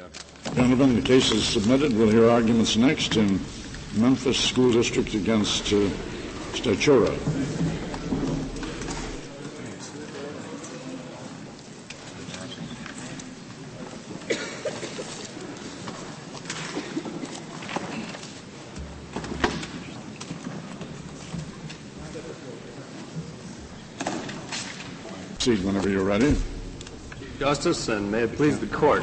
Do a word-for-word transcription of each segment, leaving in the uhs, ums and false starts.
Gentlemen, the case is submitted. We'll hear arguments next in Memphis School District against uh, Stachura. Proceed whenever you're ready. Chief Justice, and may it please the Court,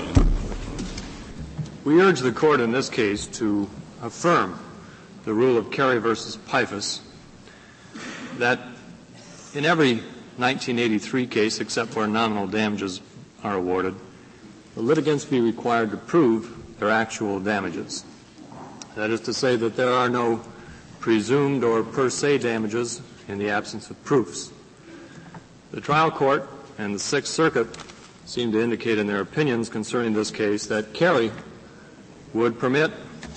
we urge the Court in this case to affirm the rule of Carey versus Pifus that in every nineteen eighty-three case, except where nominal damages are awarded, the litigants be required to prove their actual damages. That is to say that there are no presumed or per se damages in the absence of proofs. The trial court and the Sixth Circuit seem to indicate in their opinions concerning this case that Carey would permit,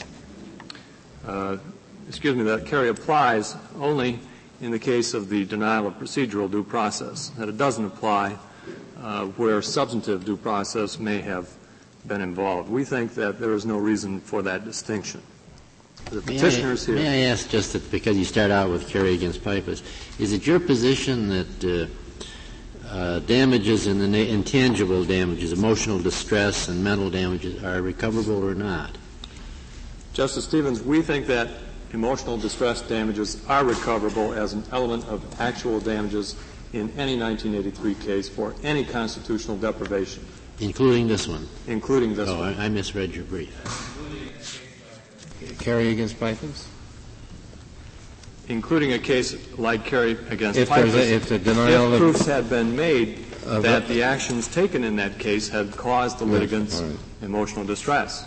uh, excuse me, that Carey applies only in the case of the denial of procedural due process, that it doesn't apply uh, where substantive due process may have been involved. We think that there is no reason for that distinction. The petitioners may I, here. May I ask, just that because you start out with Carey against Pifus, is it your position that uh, uh, damages and the na- intangible damages, emotional distress and mental damages, are recoverable or not? Justice Stevens, we think that emotional distress damages are recoverable as an element of actual damages in any nineteen eighty-three case for any constitutional deprivation. Including this one? Including this oh, one. I, I misread your brief. Carey against Pifus? Including a case like Carey against if Pifus, a, if the denial if of proofs had been made uh, that the actions taken in that case had caused the yes, litigants right. emotional distress.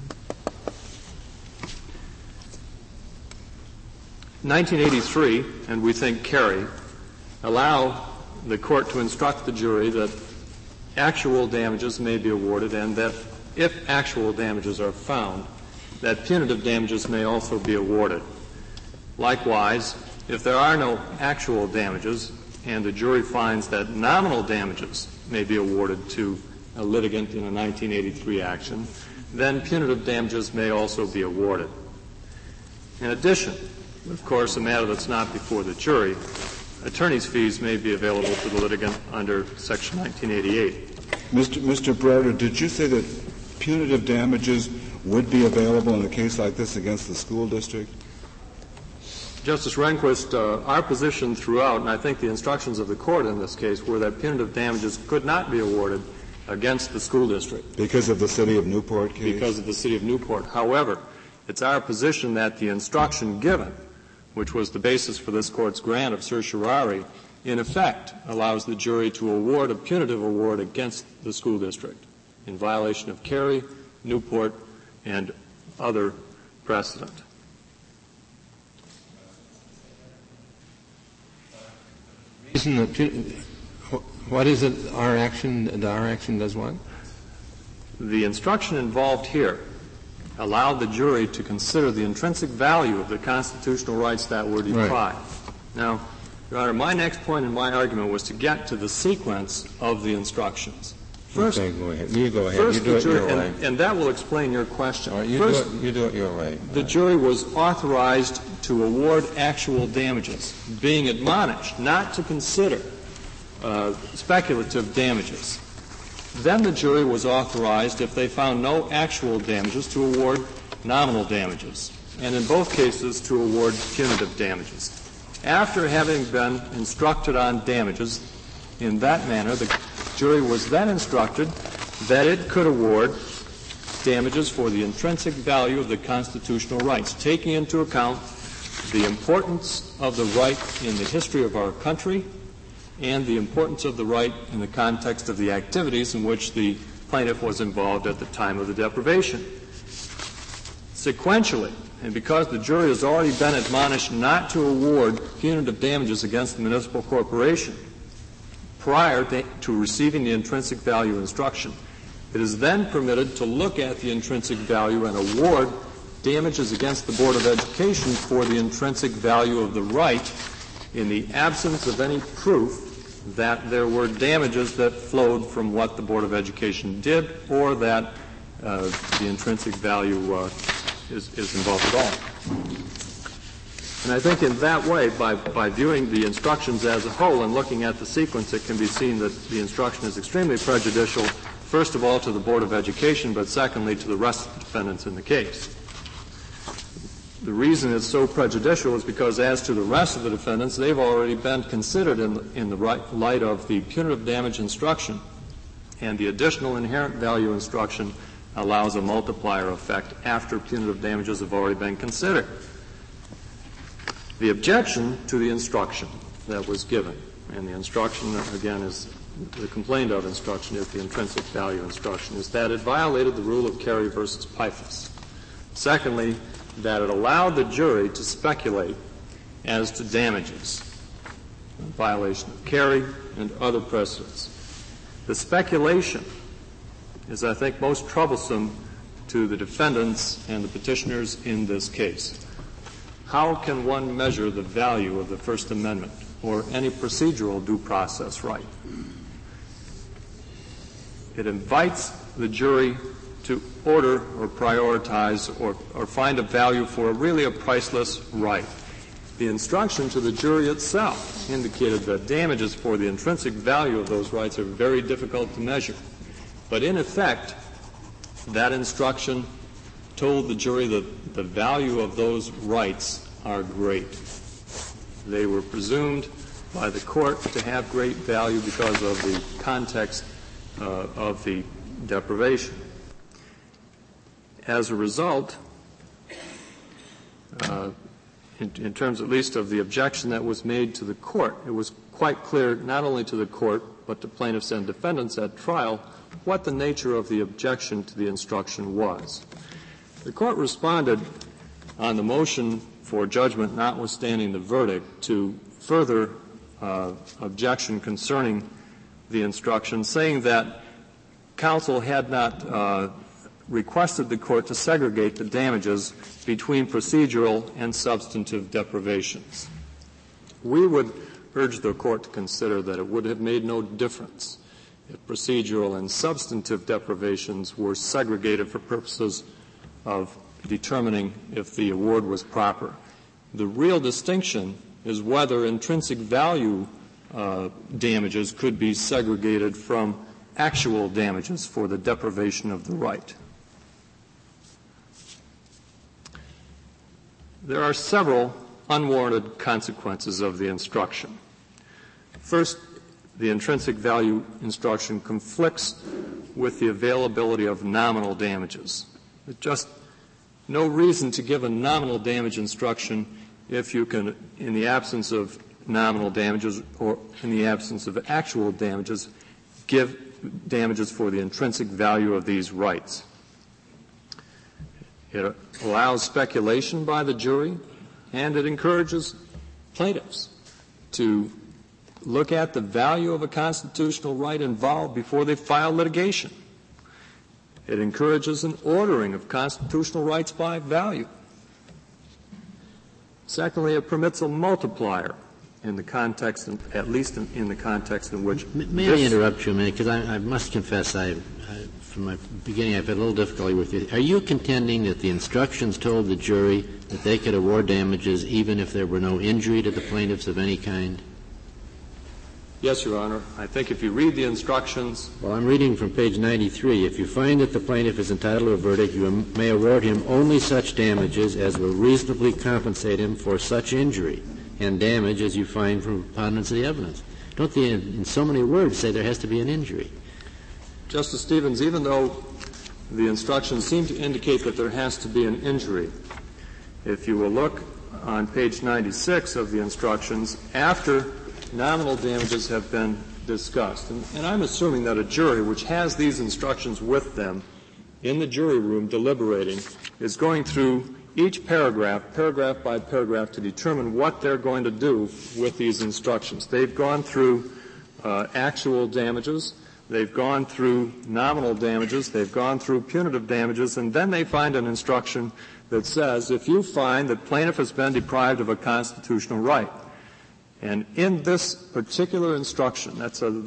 nineteen eighty-three, and we think Carey, allow the court to instruct the jury that actual damages may be awarded and that if actual damages are found, that punitive damages may also be awarded. Likewise, if there are no actual damages and the jury finds that nominal damages may be awarded to a litigant in a nineteen eighty-three action, then punitive damages may also be awarded. In addition, of course, a matter that's not before the jury, attorney's fees may be available to the litigant under Section nineteen eighty-eight. Mister Mister Broder, did you say that punitive damages would be available in a case like this against the school district? Justice Rehnquist, uh, our position throughout, and I think the instructions of the court in this case, were that punitive damages could not be awarded against the school district. Because of the City of Newport case? Because of the City of Newport. However, it's our position that the instruction given, which was the basis for this court's grant of certiorari, in effect allows the jury to award a punitive award against the school district in violation of Carey, Newport, and other precedent. Reason that, what is it, our action, our action does what? The instruction involved here allowed the jury to consider the intrinsic value of the constitutional rights that were deprived. Right. Now, Your Honor, my next point in my argument was to get to the sequence of the instructions. First, okay, go ahead. You go ahead. First you do it jury, your and, way. and that will explain your question. All right, you, first, do it, you do it your way. The jury was authorized to award actual damages, being admonished not to consider uh, speculative damages. Then the jury was authorized, if they found no actual damages, to award nominal damages, and in both cases to award punitive damages. After having been instructed on damages in that manner, the jury was then instructed that it could award damages for the intrinsic value of the constitutional rights, taking into account the importance of the right in the history of our country and the importance of the right in the context of the activities in which the plaintiff was involved at the time of the deprivation. Sequentially, and because the jury has already been admonished not to award punitive damages against the municipal corporation prior to receiving the intrinsic value instruction, it is then permitted to look at the intrinsic value and award damages against the Board of Education for the intrinsic value of the right in the absence of any proof that there were damages that flowed from what the Board of Education did or that uh, the intrinsic value uh, is, is involved at all. And I think in that way, by, by viewing the instructions as a whole and looking at the sequence, it can be seen that the instruction is extremely prejudicial, first of all to the Board of Education, but secondly to the rest of the defendants in the case. The reason it's so prejudicial is because as to the rest of the defendants, they've already been considered in the, in the right, light of the punitive damage instruction, and the additional inherent value instruction allows a multiplier effect after punitive damages have already been considered. The objection to the instruction that was given, and the instruction, again, is the complained of instruction is the intrinsic value instruction, is that it violated the rule of Carey versus Pipus. Secondly, that it allowed the jury to speculate as to damages, in violation of Carey and other precedents. The speculation is, I think, most troublesome to the defendants and the petitioners in this case. How can one measure the value of the First Amendment or any procedural due process right? It invites the jury to order or prioritize or, or find a value for a really a priceless right. The instruction to the jury itself indicated that damages for the intrinsic value of those rights are very difficult to measure. But in effect, that instruction told the jury that the value of those rights are great. They were presumed by the court to have great value because of the context uh, of the deprivation. As a result, uh, in, in terms at least of the objection that was made to the court, it was quite clear not only to the court but to plaintiffs and defendants at trial what the nature of the objection to the instruction was. The court responded on the motion for judgment notwithstanding the verdict to further uh, objection concerning the instruction, saying that counsel had not uh, requested the court to segregate the damages between procedural and substantive deprivations. We would urge the court to consider that it would have made no difference if procedural and substantive deprivations were segregated for purposes of determining if the award was proper. The real distinction is whether intrinsic value uh, damages could be segregated from actual damages for the deprivation of the right. There are several unwarranted consequences of the instruction. First, the intrinsic value instruction conflicts with the availability of nominal damages. There's just no reason to give a nominal damage instruction if you can, in the absence of nominal damages or in the absence of actual damages, give damages for the intrinsic value of these rights. It allows speculation by the jury, and it encourages plaintiffs to look at the value of a constitutional right involved before they file litigation. It encourages an ordering of constitutional rights by value. Secondly, it permits a multiplier in the context, at least in, in the context in which. May I interrupt you a minute, because I, I must confess, I, I, from my beginning, I've had a little difficulty with you. Are you contending that the instructions told the jury that they could award damages even if there were no injury to the plaintiffs of any kind? Yes, Your Honor. I think if you read the instructions. Well, I'm reading from page ninety-three. If you find that the plaintiff is entitled to a verdict, you may award him only such damages as will reasonably compensate him for such injury and damage as you find from preponderance of the evidence. Don't they, in, in so many words, say there has to be an injury? Justice Stevens, even though the instructions seem to indicate that there has to be an injury, if you will look on page ninety-six of the instructions, after nominal damages have been discussed, and, and I'm assuming that a jury which has these instructions with them in the jury room deliberating is going through each paragraph, paragraph by paragraph, to determine what they're going to do with these instructions. They've gone through uh, actual damages, they've gone through nominal damages, they've gone through punitive damages, and then they find an instruction that says, if you find that plaintiff has been deprived of a constitutional right, and in this particular instruction, that's a, the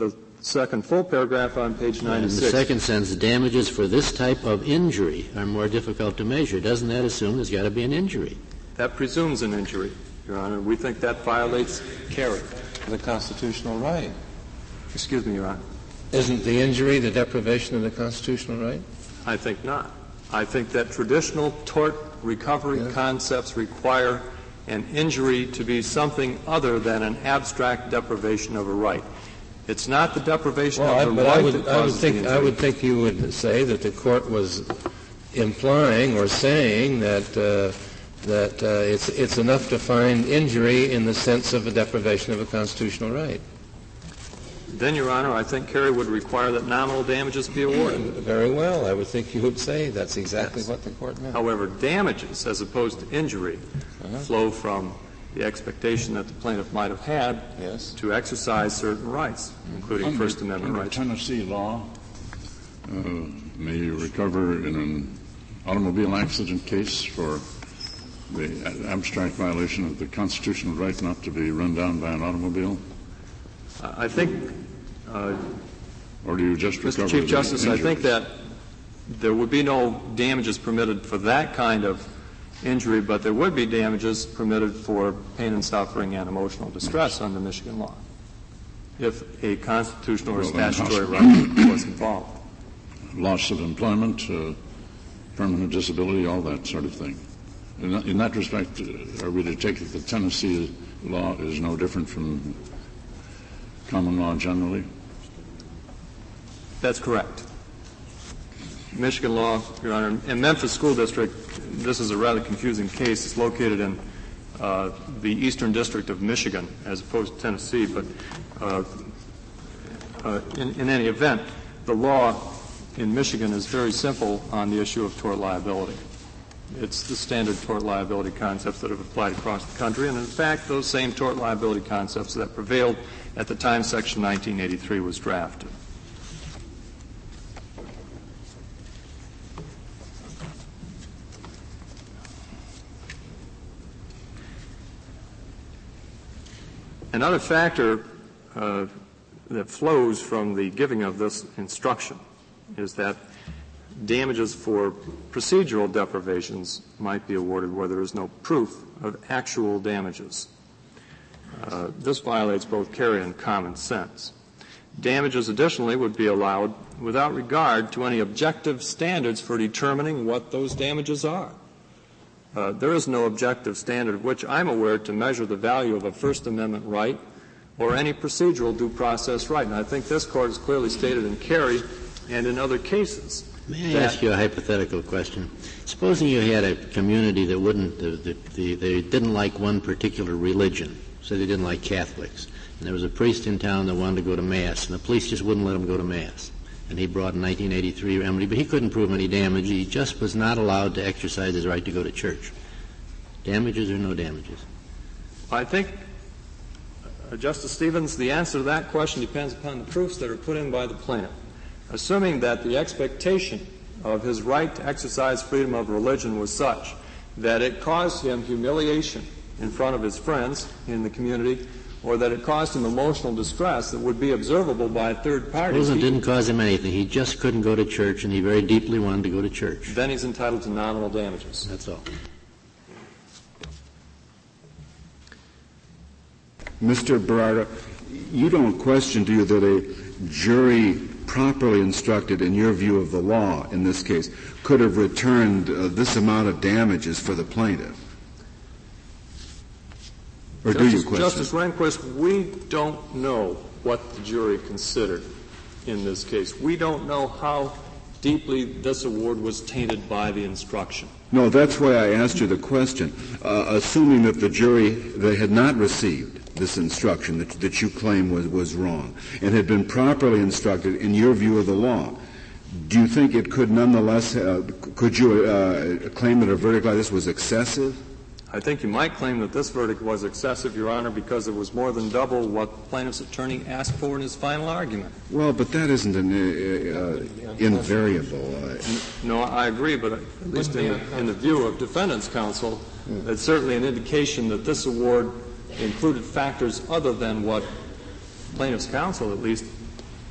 second full paragraph on page ninety-six. In the second sentence, damages for this type of injury are more difficult to measure. Doesn't that assume there's got to be an injury? That presumes an injury, Your Honor. We think that violates Carey. The constitutional right. Excuse me, Your Honor. Isn't the injury the deprivation of the constitutional right? I think not. I think that traditional tort recovery yes. concepts require an injury to be something other than an abstract deprivation of a right. It's not the deprivation well, of the I, but right I would, that I would causes think the injury. I would think you would say that the court was implying or saying that uh, that uh, it's it's enough to find injury in the sense of a deprivation of a constitutional right. Then, Your Honor, I think Carey would require that nominal damages be awarded. Very well. I would think you would say that's exactly yes. what the court meant. However, damages, as opposed to injury, uh-huh. flow from the expectation that the plaintiff might have had yes. to exercise certain rights, including under, First Amendment under rights. Tennessee law, uh, may you recover in an automobile accident case for the abstract violation of the constitutional right not to be run down by an automobile? Uh, I think, uh, or do you just recover Mister Chief Justice, injuries? I think that there would be no damages permitted for that kind of injury, but there would be damages permitted for pain and suffering and emotional distress under Michigan law if a constitutional or well, statutory right was involved. Loss of employment, uh, permanent disability, all that sort of thing. In that, in that respect, uh, are we to take it that Tennessee law is no different from common law generally? That's correct. Michigan law, Your Honor, in Memphis School District, this is a rather confusing case. It's located in uh, the Eastern District of Michigan as opposed to Tennessee, but uh, uh, in, in any event, the law in Michigan is very simple on the issue of tort liability. It's the standard tort liability concepts that have applied across the country, and in fact, those same tort liability concepts that prevailed at the time Section nineteen eighty-three was drafted. Another factor uh, that flows from the giving of this instruction is that damages for procedural deprivations might be awarded where there is no proof of actual damages. Uh, this violates both Carey and common sense. Damages, additionally, would be allowed without regard to any objective standards for determining what those damages are. Uh, there is no objective standard of which I'm aware to measure the value of a First Amendment right or any procedural due process right. And I think this Court has clearly stated in Carey and in other cases. May I ask you a hypothetical question? Supposing you had a community that wouldn't, the, the, the, they didn't like one particular religion, so they didn't like Catholics, and there was a priest in town that wanted to go to Mass, and the police just wouldn't let him go to Mass. And he brought a nineteen eighty-three remedy, but he couldn't prove any damage. He just was not allowed to exercise his right to go to church. Damages or no damages? I think, uh, Justice Stevens, the answer to that question depends upon the proofs that are put in by the plaintiff. Assuming that the expectation of his right to exercise freedom of religion was such that it caused him humiliation in front of his friends in the community, or that it caused him emotional distress that would be observable by a third party. Suppose it didn't cause him anything. He just couldn't go to church, and he very deeply wanted to go to church. Then he's entitled to nominal damages. That's all. Mister Berardo, you don't question, do you, that a jury properly instructed in your view of the law in this case could have returned uh, this amount of damages for the plaintiff? Or Justice, do you question? Justice Rehnquist, we don't know what the jury considered in this case. We don't know how deeply this award was tainted by the instruction. No, that's why I asked you the question. Uh, assuming that the jury, they had not received this instruction that, that you claim was, was wrong and had been properly instructed in your view of the law, do you think it could nonetheless, uh, could you uh, claim that a verdict like this was excessive? I think you might claim that this verdict was excessive, Your Honor, because it was more than double what the plaintiff's attorney asked for in his final argument. Well, but that isn't an uh, uh, invariable. Uh, no, I agree, but at least in the, in the view of defendant's counsel, it's certainly an indication that this award included factors other than what plaintiff's counsel at least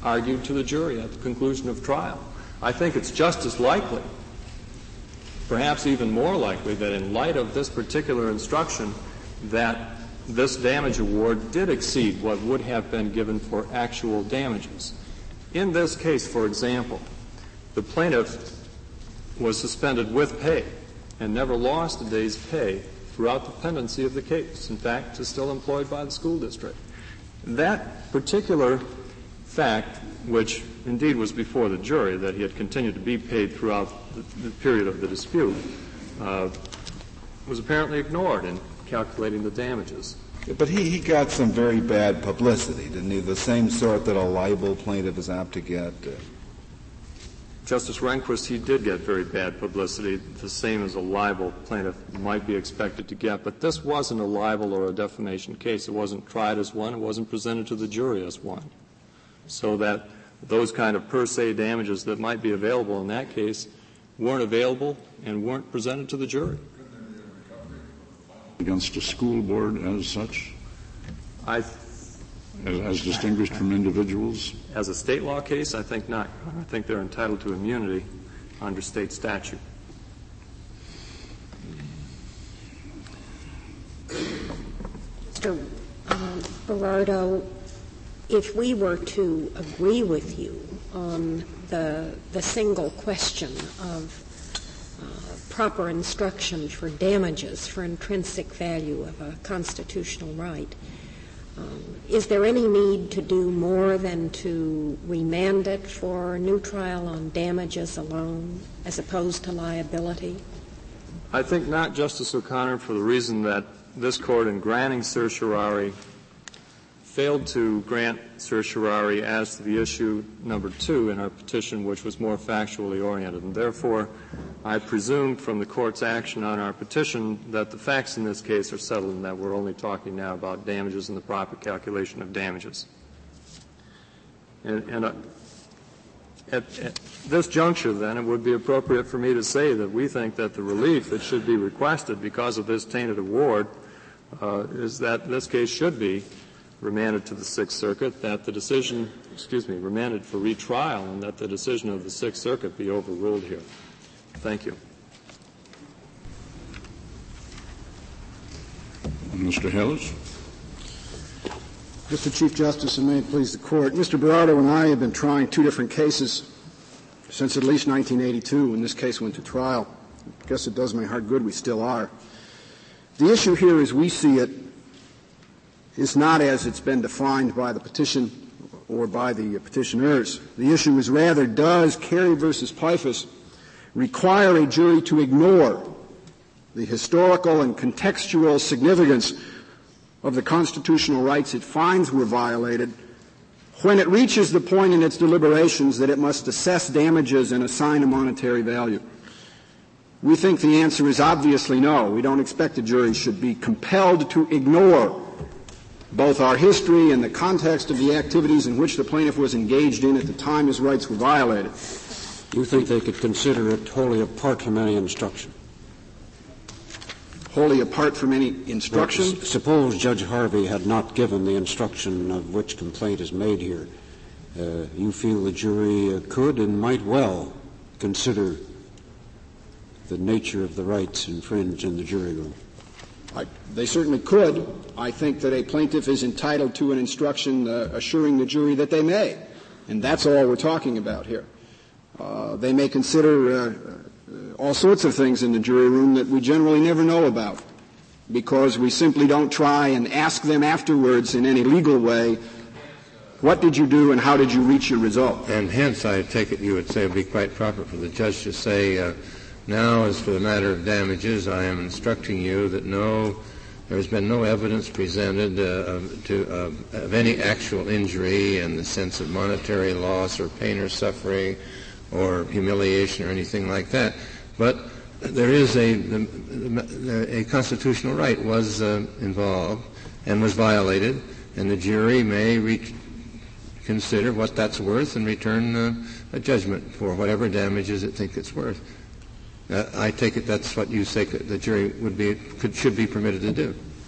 argued to the jury at the conclusion of trial. I think it's just as likely, perhaps even more likely, that in light of this particular instruction, that this damage award did exceed what would have been given for actual damages. In this case, for example, the plaintiff was suspended with pay and never lost a day's pay throughout the pendency of the case. In fact, is still employed by the school district. That particular fact, which indeed was before the jury, that he had continued to be paid throughout the, the period of the dispute, uh, was apparently ignored in calculating the damages. But he, he got some very bad publicity, didn't he? The same sort that a libel plaintiff is apt to get. Uh, Justice Rehnquist, he did get very bad publicity, the same as a libel plaintiff might be expected to get. But this wasn't a libel or a defamation case. It wasn't tried as one. It wasn't presented to the jury as one. So that those kind of per se damages that might be available in that case weren't available and weren't presented to the jury. Against a school board as such? I As, as distinguished from individuals? As a state law case, I think not. I think they're entitled to immunity under state statute. Mister Um, Berardo, if we were to agree with you on the the single question of uh, proper instruction for damages for intrinsic value of a constitutional right, Um, is there any need to do more than to remand it for a new trial on damages alone as opposed to liability? I think not, Justice O'Connor, for the reason that this Court, in granting certiorari, failed to grant certiorari as to the issue number two in our petition, which was more factually oriented. And therefore, I presumed from the Court's action on our petition that the facts in this case are settled and that we're only talking now about damages and the proper calculation of damages. And, and uh, at, at this juncture, then, it would be appropriate for me to say that we think that the relief that should be requested because of this tainted award uh, is that this case should be remanded to the Sixth Circuit, that the decision, excuse me, remanded for retrial, and that the decision of the Sixth Circuit be overruled here. Thank you. Mister Hillis? Mister Chief Justice, and may it please the Court, Mister Berardo and I have been trying two different cases since at least nineteen eighty-two, when this case went to trial. I guess it does my heart good we still are. The issue here, as we see it, is not as it's been defined by the petition or by the petitioners. The issue is rather, does Carey versus Pifus require a jury to ignore the historical and contextual significance of the constitutional rights it finds were violated when it reaches the point in its deliberations that it must assess damages and assign a monetary value? We think the answer is obviously no. We don't expect a jury should be compelled to ignore both our history and the context of the activities in which the plaintiff was engaged in at the time his rights were violated. You think they could consider it wholly apart from any instruction? Wholly apart from any instruction? Well, s- suppose Judge Harvey had not given the instruction of which complaint is made here. Uh, you feel the jury uh, could and might well consider the nature of the rights infringed in the jury room? I, they certainly could. I think that a plaintiff is entitled to an instruction uh, assuring the jury that they may, and that's all we're talking about here. Uh, they may consider uh, all sorts of things in the jury room that we generally never know about, because we simply don't try and ask them afterwards in any legal way, what did you do and how did you reach your result? And hence, I take it you would say it would be quite proper for the judge to say, uh, now, as for the matter of damages, I am instructing you that no, there has been no evidence presented uh, to, uh, of any actual injury in the sense of monetary loss or pain or suffering or humiliation or anything like that. But there is a, the, a constitutional right was uh, involved and was violated, and the jury may re- consider what that's worth and return uh, a judgment for whatever damages it thinks it's worth. Uh, I take it that's what you say the jury would be could, should be permitted to do.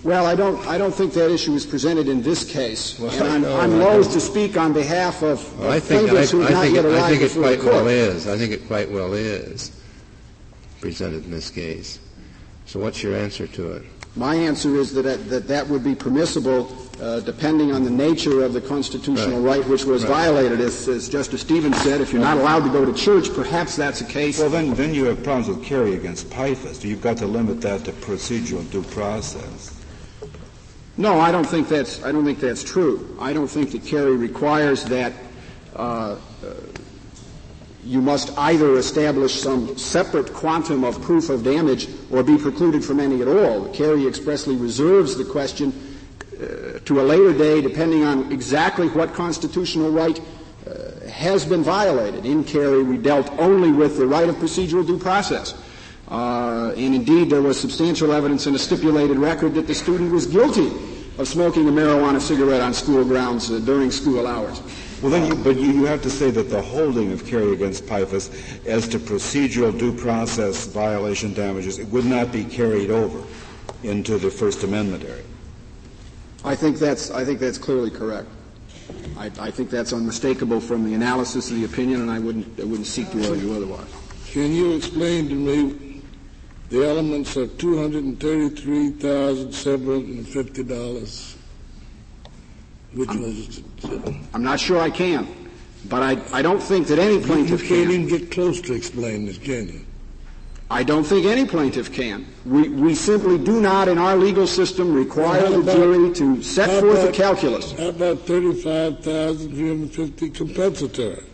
Well, I don't, I don't think that issue is presented in this case. Well, and I'm, no, I'm loath to speak on behalf of, well, of I think, plaintiffs who have I, not I think yet it, arrived I think it before quite the court. well is. I think it quite well is presented in this case. So what's your answer to it? My answer is that that, that would be permissible uh, depending on the nature of the constitutional right, right which was right. violated. As, as Justice Stevens said, if you're not allowed to go to church, perhaps that's a case. Well, then, then you have problems with Carey against Pifus. You've got to limit that to procedural due process. No, I don't think that's, I don't think that's true. I don't think that Carey requires that uh, uh, you must either establish some separate quantum of proof of damage or be precluded from any at all. Carey expressly reserves the question uh, to a later day, depending on exactly what constitutional right uh, has been violated. In Carey, we dealt only with the right of procedural due process. Uh, and indeed, there was substantial evidence in a stipulated record that the student was guilty of smoking a marijuana cigarette on school grounds uh, during school hours. Well, then, you, but you, you have to say that the holding of Carey against Pifus as to procedural due process violation damages, it would not be carried over into the First Amendment area. I think that's, I think that's clearly correct. I, I think that's unmistakable from the analysis of the opinion, and I wouldn't, I wouldn't seek to argue otherwise. Can you explain to me the elements of two hundred thirty-three thousand seven hundred fifty dollars? Which I'm, was, I'm not sure I can, but I, I don't think that any plaintiff you can. You can't even get close to explaining this, can you? I don't think any plaintiff can. We, we simply do not, in our legal system, require well, the about, jury to set forth about, a calculus. How about thirty-five thousand three hundred fifty compensatory?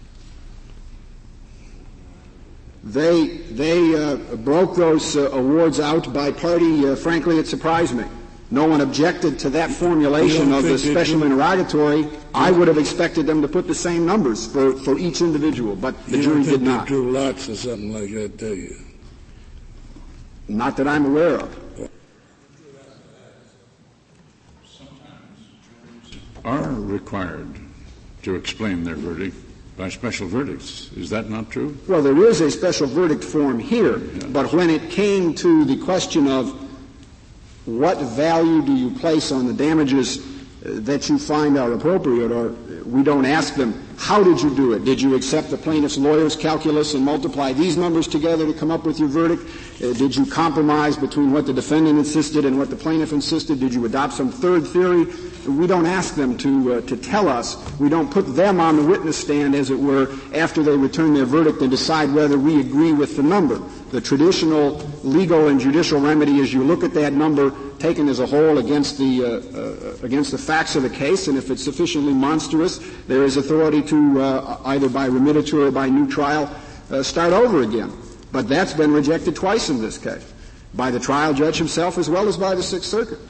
They, they uh, broke those uh, awards out by party. Uh, frankly, it surprised me. No one objected to that formulation of the special interrogatory. I would have expected them to put the same numbers for, for each individual, but the you jury don't think did not. They drew lots or something like that, do you? Not that I'm aware of. Are required to explain their verdict by special verdicts. Is that not true? Well, there is a special verdict form here, yes. But when it came to the question of what value do you place on the damages that you find are appropriate, or we don't ask them, how did you do it? Did you accept the plaintiff's lawyer's calculus and multiply these numbers together to come up with your verdict? Uh, did you compromise between what the defendant insisted and what the plaintiff insisted? Did you adopt some third theory? We don't ask them to uh, to tell us. We don't put them on the witness stand, as it were, after they return their verdict and decide whether we agree with the number. The traditional legal and judicial remedy is you look at that number taken as a whole against the uh, uh, against the facts of the case, and if it's sufficiently monstrous, there is authority to uh, either by remittiture or by new trial uh, start over again. But that's been rejected twice in this case, by the trial judge himself as well as by the Sixth Circuit.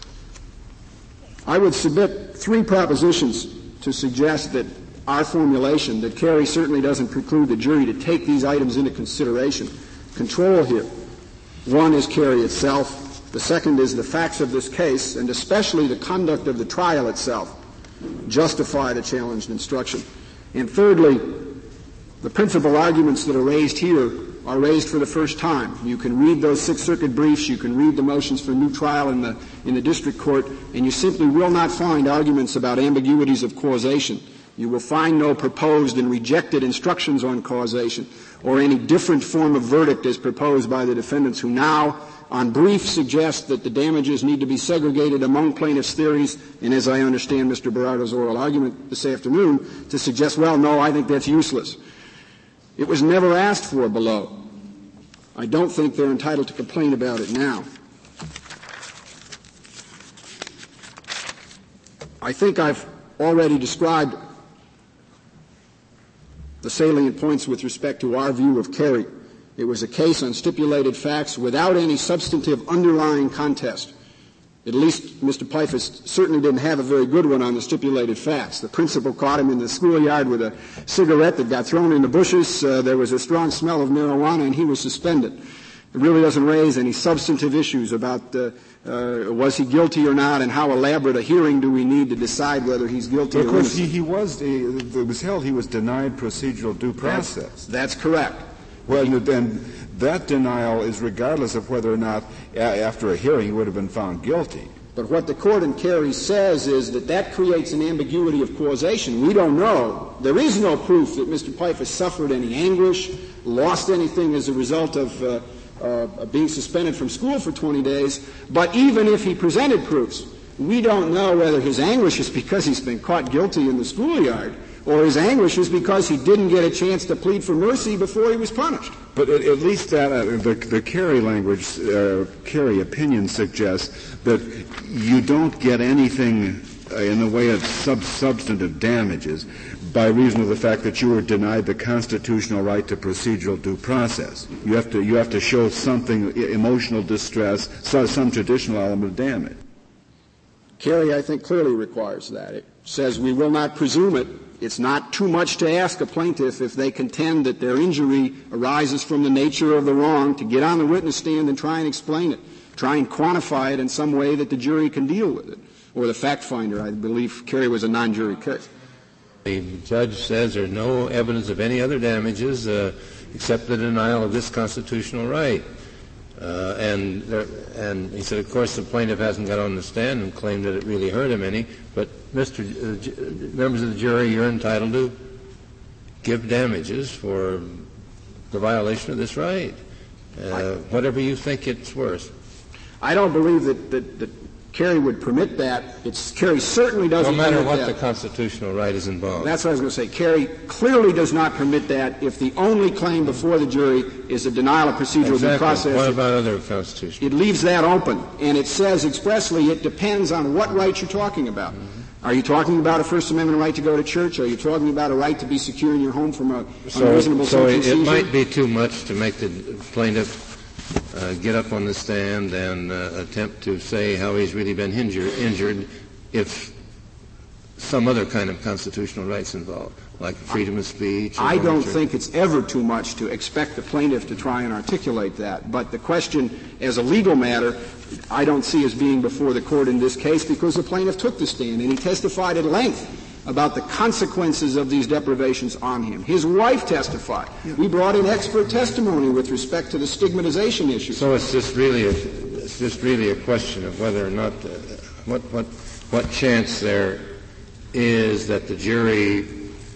I would submit three propositions to suggest that our formulation, that Carey certainly doesn't preclude the jury to take these items into consideration, control here. One is Carey itself. The second is the facts of this case, and especially the conduct of the trial itself, justify the challenged instruction. And thirdly, the principal arguments that are raised here are raised for the first time. You can read those Sixth Circuit briefs, you can read the motions for new trial in the, in the district court, and you simply will not find arguments about ambiguities of causation. You will find no proposed and rejected instructions on causation or any different form of verdict as proposed by the defendants, who now, on brief, suggest that the damages need to be segregated among plaintiffs' theories, and as I understand Mister Berardo's oral argument this afternoon, to suggest, well, no, I think that's useless. It was never asked for below. I don't think they're entitled to complain about it now. I think I've already described the salient points with respect to our view of Carey. It was a case on stipulated facts without any substantive underlying contest. At least Mister Pifus certainly didn't have a very good one on the stipulated facts. The principal caught him in the schoolyard with a cigarette that got thrown in the bushes. Uh, there was a strong smell of marijuana, and he was suspended. It really doesn't raise any substantive issues about uh, uh, was he guilty or not, and how elaborate a hearing do we need to decide whether he's guilty but or of course, innocent. he, he was, he, it was held he was denied procedural due process. That's, that's correct. Well, then that denial is regardless of whether or not a- after a hearing he would have been found guilty. But what the court in Carey says is that that creates an ambiguity of causation. We don't know. There is no proof that Mister Pfeiffer suffered any anguish, lost anything as a result of uh, uh, being suspended from school for twenty days. But even if he presented proofs, we don't know whether his anguish is because he's been caught guilty in the schoolyard or his anguish is because he didn't get a chance to plead for mercy before he was punished. But at, at least that, uh, the, the Carey language, uh, Carey opinion suggests that you don't get anything uh, in the way of sub- substantive damages by reason of the fact that you were denied the constitutional right to procedural due process. You have to, you have to show something, emotional distress, so, some traditional element of damage. Carey, I think, clearly requires that. It says we will not presume it. It's not too much to ask a plaintiff if they contend that their injury arises from the nature of the wrong to get on the witness stand and try and explain it, try and quantify it in some way that the jury can deal with it, or the fact finder. I believe Carey was a non-jury case. The judge says there's no evidence of any other damages uh, except the denial of this constitutional right. Uh, and there, and he said, of course, the plaintiff hasn't got on the stand and claimed that it really hurt him any. But, Mister Uh, j- members of the jury, you're entitled to give damages for the violation of this right, uh, whatever you think it's worth. I don't believe that, that, that Carey would permit that. It's, Carey certainly doesn't No matter permit what that. the constitutional right is involved. That's what I was going to say. Carey clearly does not permit that if the only claim before the jury is a denial of procedural exactly. due process. What about other constitutional? It leaves that open, and it says expressly it depends on what right you're talking about. Mm-hmm. Are you talking about a First Amendment right to go to church? Are you talking about a right to be secure in your home from a so, unreasonable so search and seizure? it might be too much to make the plaintiff Uh, get up on the stand and uh, attempt to say how he's really been injured, injured if some other kind of constitutional rights involved, like freedom of speech. I don't think it's ever too much to expect the plaintiff to try and articulate that. But the question, as a legal matter, I don't see as being before the court in this case because the plaintiff took the stand and he testified at length about the consequences of these deprivations on him. His wife testified. Yeah. We brought in expert testimony with respect to the stigmatization issue. So it's just really a, it's just really a question of whether or not uh, what what what chance there is that the jury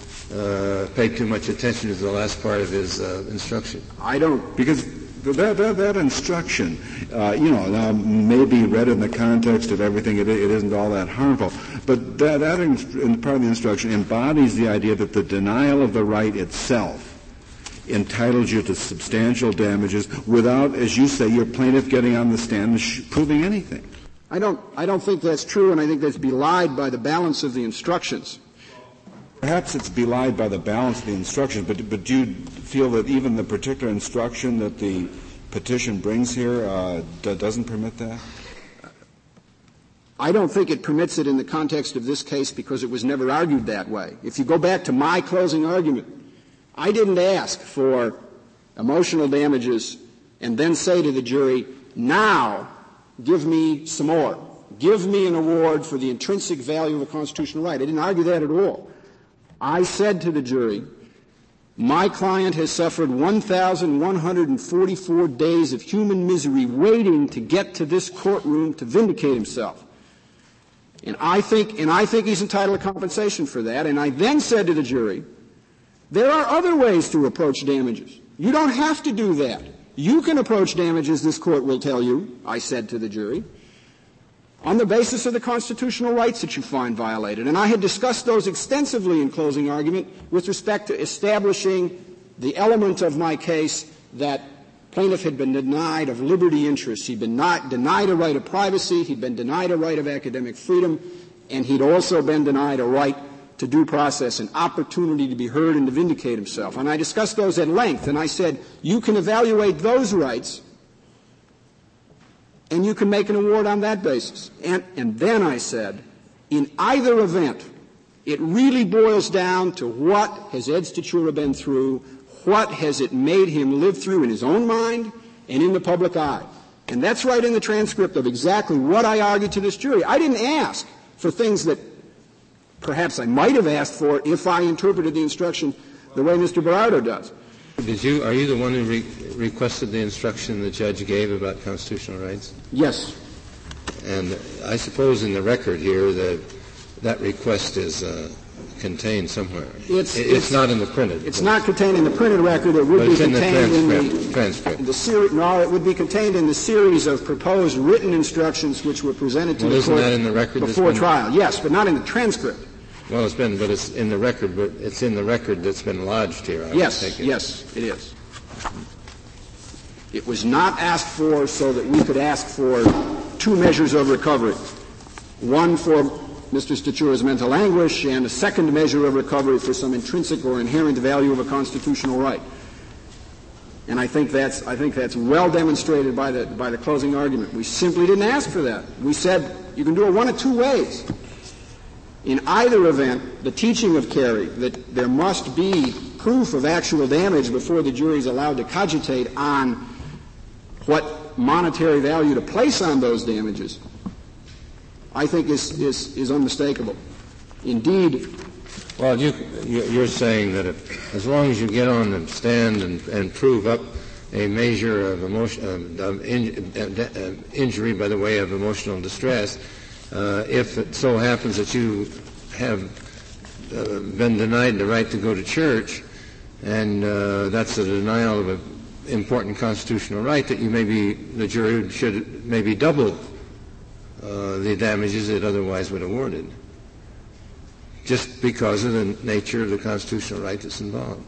uh, paid too much attention to the last part of his uh, instruction. I don't because. That, that, that instruction, uh, you know, now may be read in the context of everything. It, it isn't all that harmful. But that, that in, part of the instruction embodies the idea that the denial of the right itself entitles you to substantial damages without, as you say, your plaintiff getting on the stand and sh- proving anything. I don't, I don't think that's true, and I think that's belied by the balance of the instructions. Perhaps it's belied by the balance of the instructions, but, but do you feel that even the particular instruction that the petition brings here uh, d- doesn't permit that? I don't think it permits it in the context of this case because it was never argued that way. If you go back to my closing argument, I didn't ask for emotional damages and then say to the jury, now give me some more. Give me an award for the intrinsic value of a constitutional right. I didn't argue that at all. I said to the jury, my client has suffered one thousand one hundred forty-four days of human misery waiting to get to this courtroom to vindicate himself. And I think, and I think he's entitled to compensation for that. And I then said to the jury, there are other ways to approach damages. You don't have to do that. You can approach damages, this court will tell you, I said to the jury, on the basis of the constitutional rights that you find violated. And I had discussed those extensively in closing argument with respect to establishing the element of my case that plaintiff had been denied of liberty interests. He'd been not, denied a right of privacy. He'd been denied a right of academic freedom. And he'd also been denied a right to due process, an opportunity to be heard and to vindicate himself. And I discussed those at length. And I said, you can evaluate those rights and you can make an award on that basis. And, and then I said, in either event, it really boils down to what has Ed Statura been through, what has it made him live through in his own mind and in the public eye. And that's right in the transcript of exactly what I argued to this jury. I didn't ask for things that perhaps I might have asked for if I interpreted the instruction the way Mister Berardo does. Did you, are you the one who re- requested the instruction the judge gave about constitutional rights? Yes. And I suppose in the record here that that request is uh, contained somewhere. It's, it's, it's not in the printed. It's not contained in the printed record. It would but be it's contained in the transcript. in the transcript. The seri- no, it would be contained in the series of proposed written instructions which were presented to well, the isn't court that in the record before been, trial. Yes, but not in the transcript. Well, it's been, but it's in the record. But it's in the record that's been lodged here. I yes, take it. yes, it is. It was not asked for so that we could ask for two measures of recovery. One for Mister Stachura's mental anguish and a second measure of recovery for some intrinsic or inherent value of a constitutional right. And I think that's, I think that's well demonstrated by the, by the closing argument. We simply didn't ask for that. We said you can do it one of two ways. In either event, the teaching of Carey that there must be proof of actual damage before the jury is allowed to cogitate on what monetary value to place on those damages, I think is, is, is unmistakable. Indeed. Well, you, you're saying that if, as long as you get on the stand and, and prove up a measure of, emotion, of in, uh, injury by the way of emotional distress, uh, if it so happens that you have uh, been denied the right to go to church, and uh, that's a denial of an important constitutional right, that you may be, the jury should maybe double uh, the damages it otherwise would have awarded, just because of the nature of the constitutional right that's involved.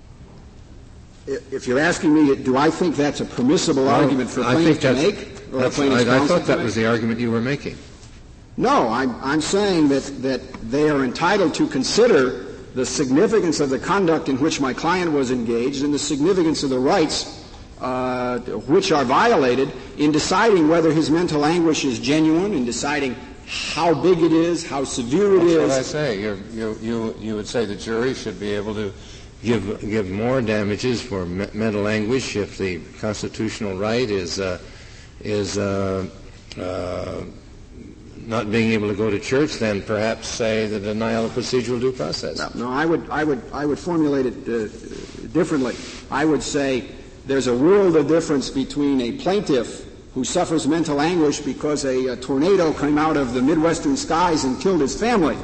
If you're asking me, do I think that's a permissible well, argument for a plaintiff to make? Or a plaintiff's I, I thought that make? was the argument you were making. No, I'm, I'm saying that, that they are entitled to consider the significance of the conduct in which my client was engaged and the significance of the rights uh, which are violated in deciding whether his mental anguish is genuine, in deciding how big it is, how severe it That's is. What I say. You're, you you you would say the jury should be able to give give more damages for me- mental anguish if the constitutional right is uh, is uh, uh, not being able to go to church, then perhaps say the denial of procedural due process. No, no I would I would I would formulate it uh, differently. I would say there's a world of difference between a plaintiff who suffers mental anguish because a, a tornado came out of the Midwestern skies and killed his family.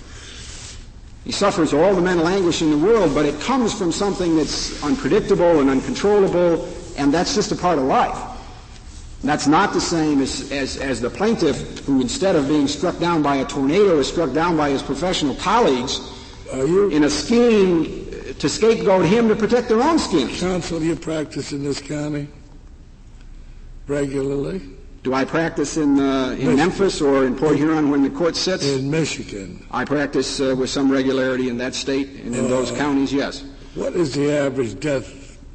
He suffers all the mental anguish in the world, but it comes from something that's unpredictable and uncontrollable, and that's just a part of life. And that's not the same as, as, as the plaintiff who, instead of being struck down by a tornado, is struck down by his professional colleagues in a scheme to scapegoat him to protect their own schemes. Counsel, you practice in this county regularly? Do I practice in uh, in Memphis or in Port Huron when the court sits? In Michigan. I practice uh, with some regularity in that state and in uh, those counties, yes. What is the average death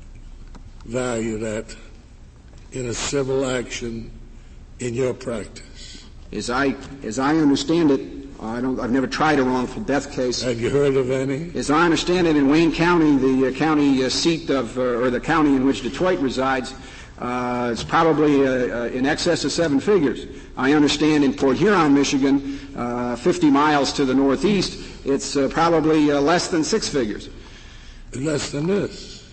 value that in a civil action in your practice? As I as I understand it, I don't. I've never tried a wrongful death case. Have you heard of any? As I understand it, in Wayne County, the uh, county uh, seat of, uh, or the county in which Detroit resides, uh, it's probably uh, uh, in excess of seven figures. I understand in Port Huron, Michigan, uh, fifty miles to the northeast, it's uh, probably uh, less than six figures. Less than this.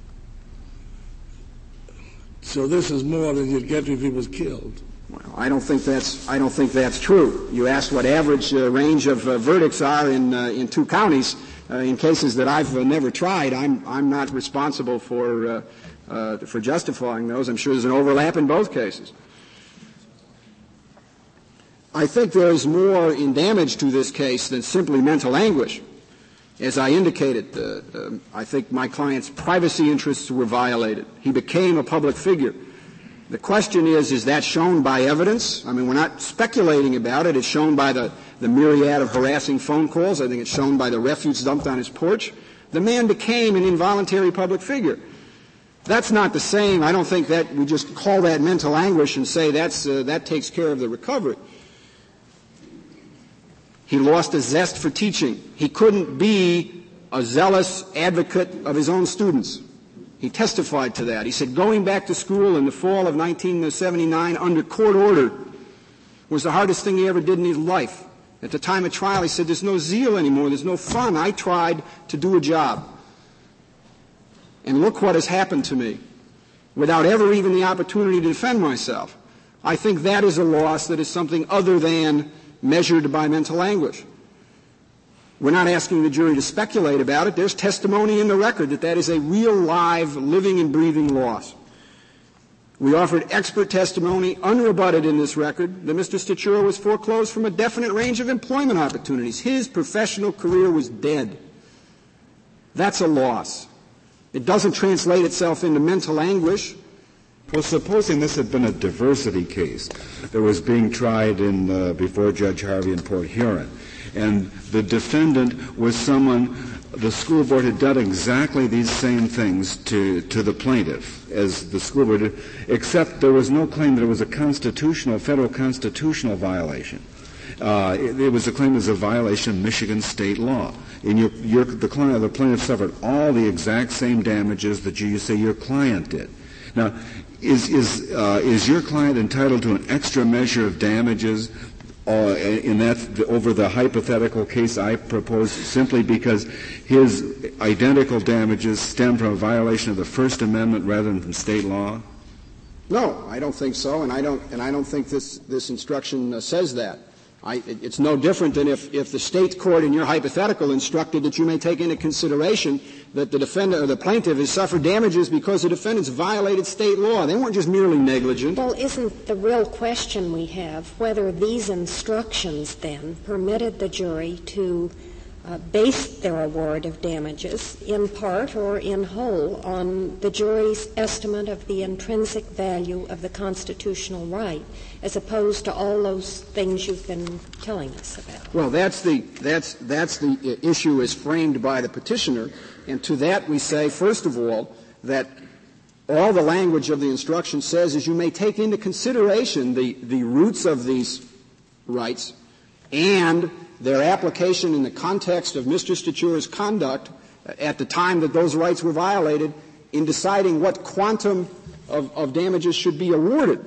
So this is more than you'd get if he was killed. Well, I don't think that's I don't think that's true. You asked what average uh, range of uh, verdicts are in uh, in two counties. Uh, in cases that I've uh, never tried, I'm I'm not responsible for uh, uh, for justifying those. I'm sure there's an overlap in both cases. I think there's more in damage to this case than simply mental anguish. As I indicated, uh, uh, I think my client's privacy interests were violated. He became a public figure. The question is, is that shown by evidence? I mean, we're not speculating about it. It's shown by the, the myriad of harassing phone calls. I think it's shown by the refuse dumped on his porch. The man became an involuntary public figure. That's not the same. I don't think that we just call that mental anguish and say that's, uh, that takes care of the recovery. He lost a zest for teaching. He couldn't be a zealous advocate of his own students. He testified to that. He said going back to school in the fall of nineteen seventy-nine under court order was the hardest thing he ever did in his life. At the time of trial, he said, there's no zeal anymore. There's no fun. I tried to do a job. and look what has happened to me, without ever even the opportunity to defend myself, I think that is a loss that is something other than measured by mental anguish. We're not asking the jury to speculate about it. There's testimony in the record that that is a real, live, living and breathing loss. We offered expert testimony, unrebutted in this record, that Mister Statura was foreclosed from a definite range of employment opportunities. His professional career was dead. That's a loss. It doesn't translate itself into mental anguish. Well, supposing this had been a diversity case that was being tried in uh, before Judge Harvey in Port Huron, and the defendant was someone, the school board had done exactly these same things to, to the plaintiff as the school board did, except there was no claim that it was a constitutional, federal constitutional violation. Uh, it, it was a claim as a violation of Michigan state law. And your, your, the, client, the plaintiff suffered all the exact same damages that you, you say your client did. Now, is, is, uh, is your client entitled to an extra measure of damages uh, in that, over the hypothetical case I proposed, simply because his identical damages stem from a violation of the First Amendment rather than from state law? No, I don't think so, and I don't, and I don't think this, this instruction uh, says that. I, it, it's no different than if, if the state court in your hypothetical instructed that you may take into consideration that the defendant or the plaintiff has suffered damages because the defendant's violated state law. They weren't just merely negligent. Well, isn't the real question we have whether these instructions then permitted the jury to uh, base their award of damages in part or in whole on the jury's estimate of the intrinsic value of the constitutional right, as opposed to all those things you've been telling us about? Well, that's the that's that's the issue as framed by the petitioner, and to that we say, first of all, that all the language of the instruction says is you may take into consideration the the roots of these rights and their application in the context of Mister Statura's conduct at the time that those rights were violated in deciding what quantum of, of damages should be awarded.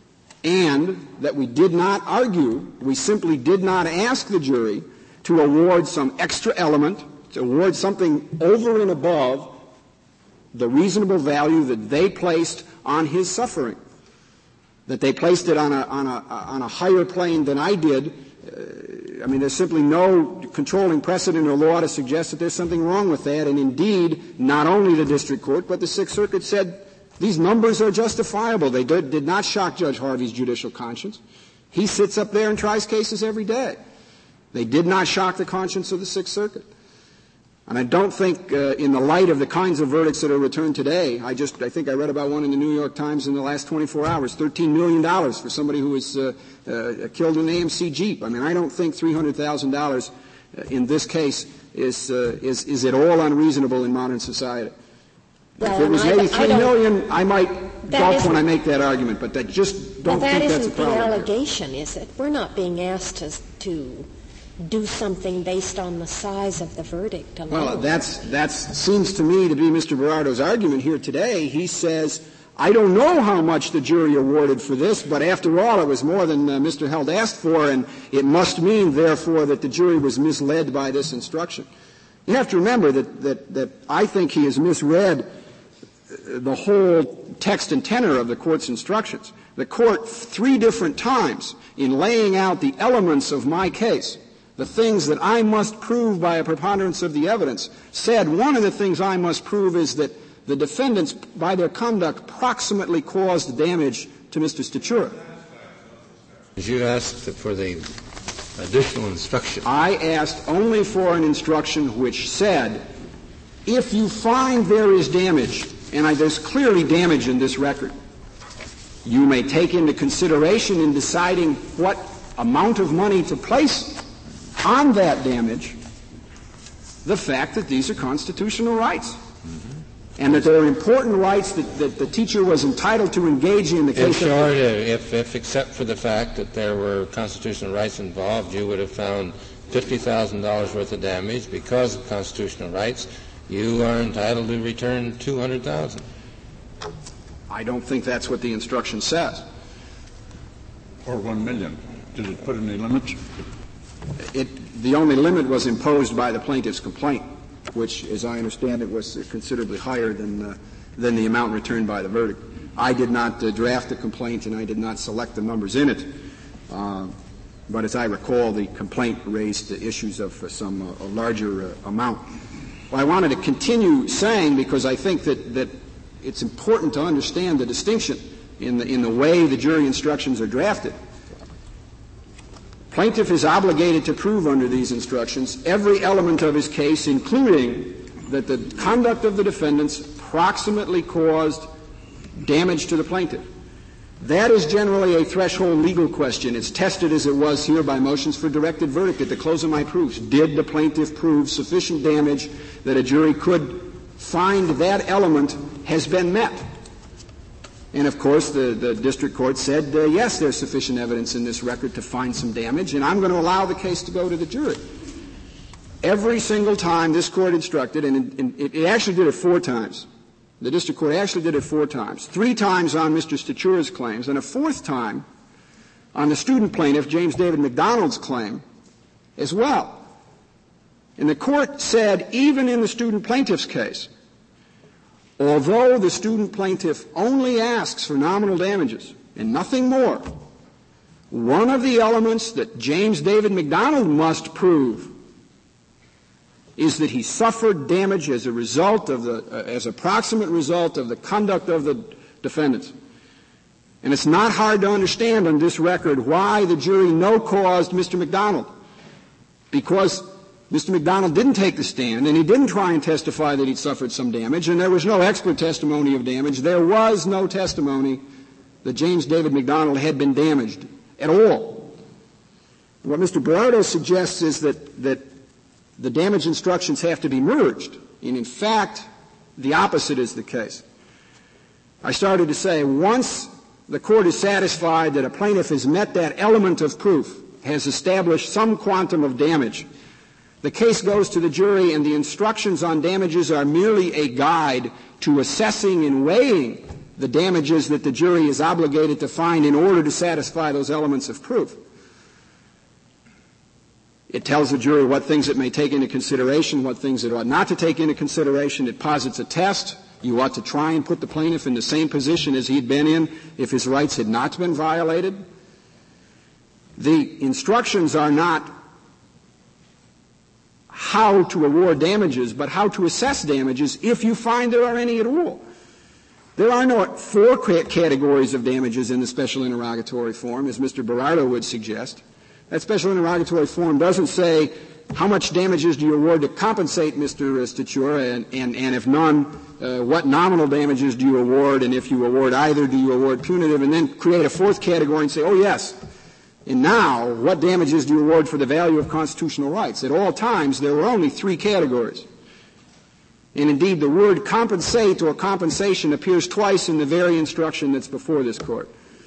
And that we did not argue, we simply did not ask the jury to award some extra element, to award something over and above the reasonable value that they placed on his suffering, that they placed it on a, on a, on a higher plane than I did. Uh, I mean, there's simply no controlling precedent or law to suggest that there's something wrong with that. And indeed, not only the district court, but the Sixth Circuit said these numbers are justifiable. They did, did not shock Judge Harvey's judicial conscience. He sits up there and tries cases every day. They did not shock the conscience of the Sixth Circuit. And I don't think, uh, in the light of the kinds of verdicts that are returned today, I just, I think I read about one in the New York Times in the last twenty-four hours, thirteen million dollars for somebody who was uh, uh, killed in an A M C Jeep. I mean, I don't think three hundred thousand dollars uh, in this case is, uh, is, is at all unreasonable in modern society. Well, if it was maybe three million, I might gulp when I make that argument, but I just don't well, think that's a problem. That isn't problem. the allegation, is it? We're not being asked to, to do something based on the size of the verdict alone. Well, that's that's seems to me to be Mister Berardo's argument here today. He says, I don't know how much the jury awarded for this, but after all, it was more than uh, Mister Held asked for, and it must mean, therefore, that the jury was misled by this instruction. You have to remember that, that, that I think he has misread the whole text and tenor of the Court's instructions. The Court, three different times, in laying out the elements of my case, the things that I must prove by a preponderance of the evidence, said one of the things I must prove is that the defendants, by their conduct, proximately caused damage to Mister Statura. You asked for the additional instruction. I asked only for an instruction which said, if you find there is damage, and I, there's clearly damage in this record, you may take into consideration in deciding what amount of money to place on that damage the fact that these are constitutional rights. Mm-hmm. And that there are important rights that, that the teacher was entitled to engage in the case in of... short, if, if except for the fact that there were constitutional rights involved, you would have found fifty thousand dollars worth of damage because of constitutional rights, you are entitled to return two hundred thousand dollars. I don't think that's what the instruction says. Or one million. Did it put any limits? It, the only limit was imposed by the plaintiff's complaint. which, as I understand it, was considerably higher than, uh, than the amount returned by the verdict. I did not uh, draft the complaint, and I did not select the numbers in it. Uh, but as I recall, the complaint raised the issues of uh, some uh, a larger uh, amount. Well, I wanted to continue saying, because I think that, that it's important to understand the distinction in the, in the way the jury instructions are drafted. Plaintiff is obligated to prove under these instructions every element of his case, including that the conduct of the defendants proximately caused damage to the plaintiff. That is generally a threshold legal question. It's tested as it was here by motions for directed verdict at the close of my proofs. Did the plaintiff prove sufficient damage that a jury could find that element has been met? And, of course, the, the district court said, uh, yes, there's sufficient evidence in this record to find some damage, and I'm going to allow the case to go to the jury. Every single time this court instructed, and, and it, it actually did it four times. The district court actually did it four times. Three times on Mister Stachura's claims, and a fourth time on the student plaintiff, James David McDonald's claim, as well. And the court said, even in the student plaintiff's case, although the student plaintiff only asks for nominal damages and nothing more, one of the elements that James David McDonald must prove is that he suffered damage as a result of the, uh, as a proximate result of the conduct of the defendants. And it's not hard to understand on this record why the jury no-caused Mister McDonald. Because Mister McDonald didn't take the stand, and he didn't try and testify that he'd suffered some damage, and there was no expert testimony of damage. There was no testimony that James David McDonald had been damaged at all. What Mister Berardo suggests is that, that the damage instructions have to be merged, and in fact, the opposite is the case. I started to say, once the court is satisfied that a plaintiff has met that element of proof, has established some quantum of damage, the case goes to the jury, and the instructions on damages are merely a guide to assessing and weighing the damages that the jury is obligated to find in order to satisfy those elements of proof. It tells the jury what things it may take into consideration, what things it ought not to take into consideration. It posits a test. You ought to try and put the plaintiff in the same position as he'd been in if his rights had not been violated. The instructions are not how to award damages, but how to assess damages if you find there are any at all. There are no four categories of damages in the special interrogatory form, as Mister Berardo would suggest. That special interrogatory form doesn't say how much damages do you award to compensate Mister Stachura, and, and, and if none, uh, what nominal damages do you award, and if you award either, do you award punitive, and then create a fourth category and say, oh, yes, and now what damages do you award for the value of constitutional rights? At all times, there were only three categories. And indeed, the word compensate or compensation appears twice in the very instruction that's before this court.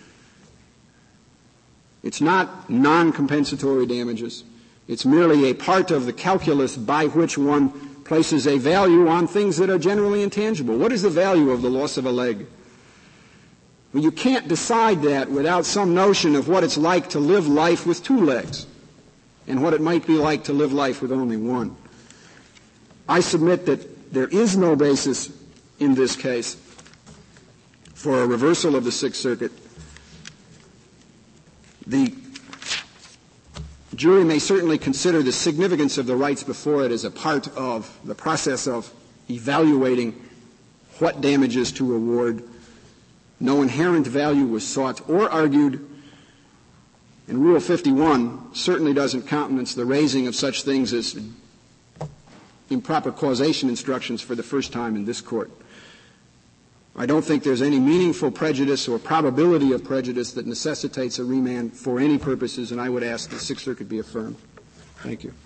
It's not non-compensatory damages. It's merely a part of the calculus by which one places a value on things that are generally intangible. What is the value of the loss of a leg? Well, you can't decide that without some notion of what it's like to live life with two legs and what it might be like to live life with only one. I submit that there is no basis in this case for a reversal of the Sixth Circuit. The jury may certainly consider the significance of the rights before it as a part of the process of evaluating what damages to award. No inherent value was sought or argued, and Rule fifty-one certainly doesn't countenance the raising of such things as improper causation instructions for the first time in this court. I don't think there's any meaningful prejudice or probability of prejudice that necessitates a remand for any purposes, and I would ask the Sixth Circuit be affirmed. Thank you.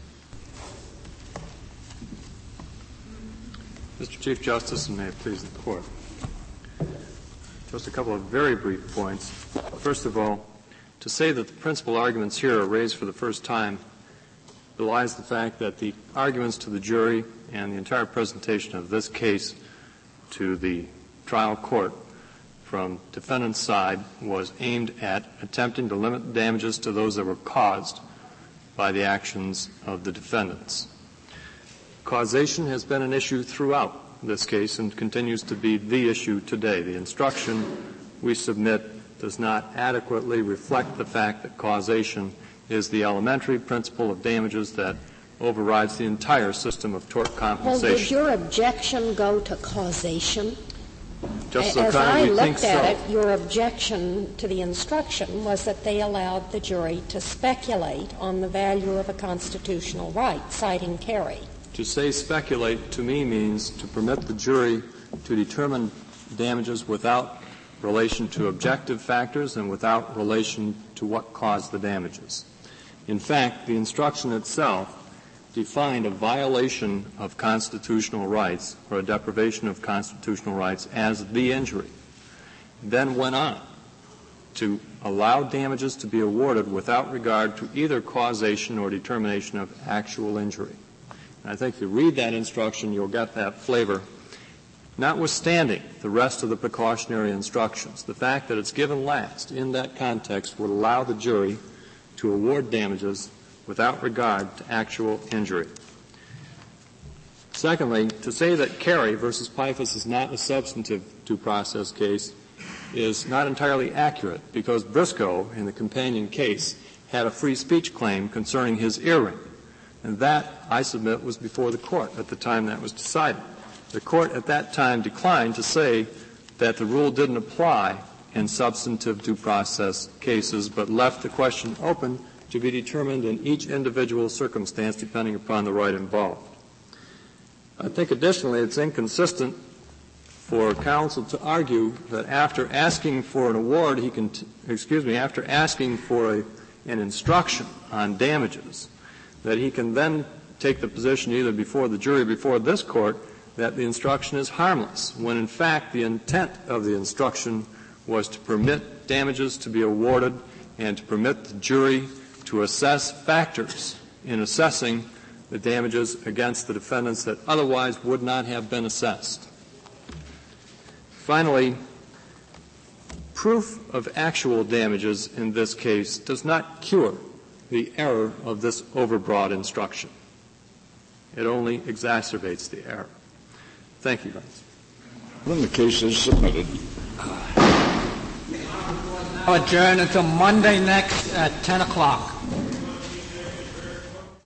Mister Chief Justice, and may it please the Court. Just a couple of very brief points. First of all, to say that the principal arguments here are raised for the first time belies the fact that the arguments to the jury and the entire presentation of this case to the trial court from defendant's side was aimed at attempting to limit damages to those that were caused by the actions of the defendants. Causation has been an issue throughout this case and continues to be the issue today. The instruction we submit does not adequately reflect the fact that causation is the elementary principle of damages that overrides the entire system of tort compensation. Well, did your objection go to causation? Just so As I we looked think so. at it, your objection to the instruction was that they allowed the jury to speculate on the value of a constitutional right, citing Carey. To say speculate to me means to permit the jury to determine damages without relation to objective factors and without relation to what caused the damages. In fact, the instruction itself defined a violation of constitutional rights or a deprivation of constitutional rights as the injury, then went on to allow damages to be awarded without regard to either causation or determination of actual injury. And I think if you read that instruction, you'll get that flavor, notwithstanding the rest of the precautionary instructions. The fact that it's given last in that context would allow the jury to award damages without regard to actual injury. Secondly, to say that Carey versus Pifus is not a substantive due process case is not entirely accurate, because Briscoe, in the companion case, had a free speech claim concerning his earring. And that, I submit, was before the court at the time that was decided. The court at that time declined to say that the rule didn't apply in substantive due process cases, but left the question open to be determined in each individual circumstance depending upon the right involved. I think additionally it's inconsistent for counsel to argue that after asking for an award, he can, t- excuse me, after asking for a, an instruction on damages, that he can then take the position either before the jury or before this court that the instruction is harmless, when in fact the intent of the instruction was to permit damages to be awarded and to permit the jury to assess factors in assessing the damages against the defendants that otherwise would not have been assessed. Finally, proof of actual damages in this case does not cure the error of this overbroad instruction. It only exacerbates the error. Thank you, guys. When the case is submitted. Adjourn until Monday next at ten o'clock.